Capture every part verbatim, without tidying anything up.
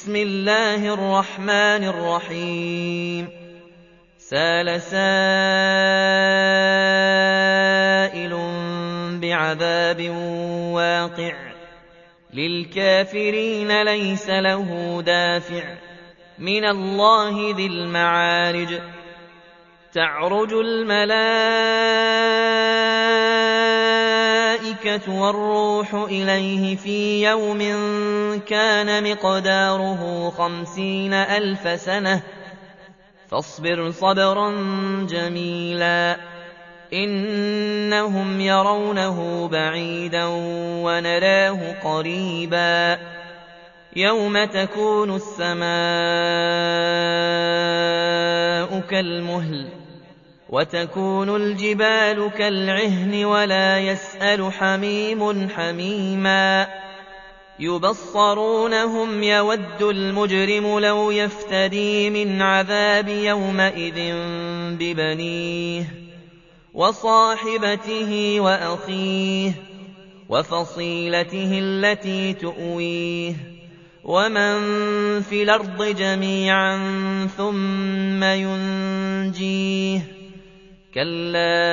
بسم الله الرحمن الرحيم سال سائل بعذاب واقع للكافرين ليس له دافع من الله ذي المعارج تعرج الملائكة والروح إليه في يوم كان مقداره خمسين ألف سنة فاصبر صبرا جميلا إنهم يرونه بعيدا ونراه قريبا يوم تكون السماء كالمهل وتكون الجبال كالعهن ولا يسأل حميم حميما يبصرونهم يود المجرم لو يفتدي من عذاب يومئذ ببنيه وصاحبته وأخيه وفصيلته التي تؤويه ومن في الأرض جميعا ثم ينجيه كلا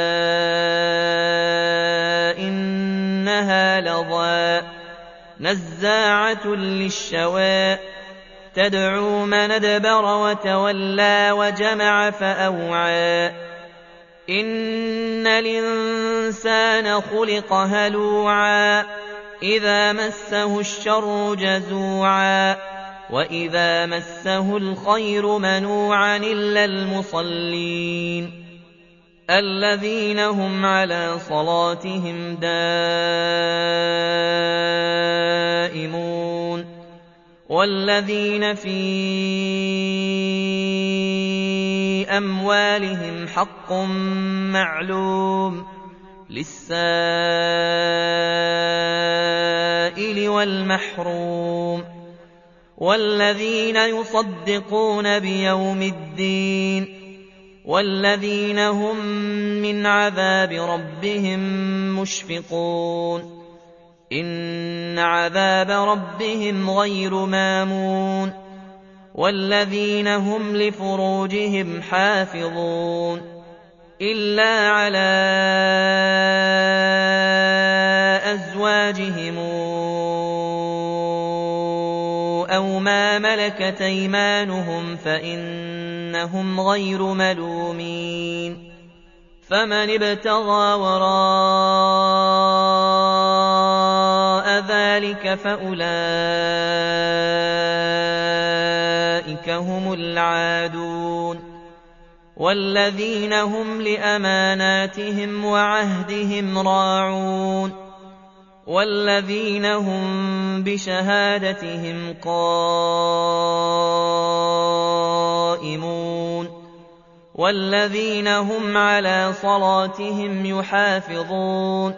إنها لظى نزاعة للشوى تدعو من أدبر وتولى وجمع فأوعى إن الإنسان خلق هلوعا إذا مسه الشر جزوعا وإذا مسه الخير منوعا إلا المصلين الذين هم على صلاتهم دائمون والذين في أموالهم حق معلوم للسائل والمحروم والذين يصدقون بيوم الدين والذين هم من عذاب ربهم مشفقون إن عذاب ربهم غير مامون والذين هم لفروجهم حافظون إلا على أزواجهم أو ما ملكت أيمانهم فإنهم غير ملومين فمن ابتغى وراء ذلك فأولئك هم العادون والذين هم لأماناتهم وعهدهم راعون والذين هم بشهادتهم قائمون والذين هم على صلاتهم يحافظون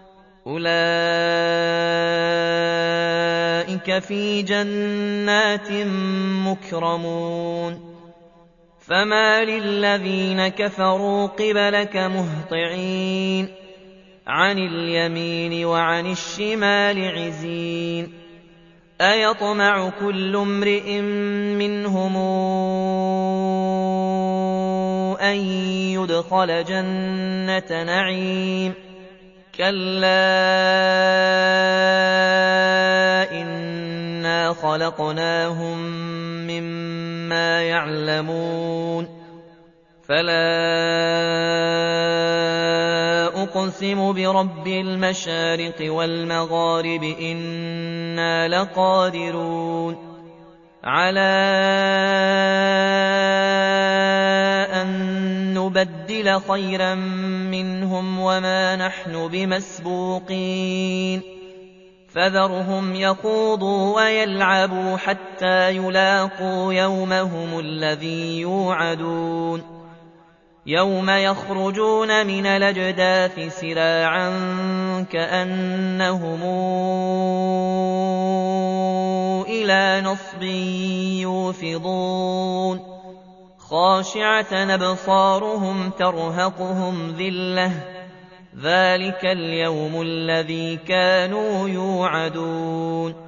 أولئك في جنات مكرمون فما للذين كفروا قبلك مهطعين عن اليمين وعن الشمال عزين أيطمع كل امرئ منهم أن يدخل جنة نعيم كلا إنا خلقناهم مما يعلمون فلا أقسم برب المشارق والمغارب إنا لقادرون على أن نبدل خيرا منهم وما نحن بمسبوقين فذرهم يخوضوا ويلعبوا حتى يلاقوا يومهم الذي يوعدون يوم يخرجون من الأجداث سراعا كأنهم إلى نصب يوفضون خاشعة أبصارهم ترهقهم ذلة ذلك اليوم الذي كانوا يوعدون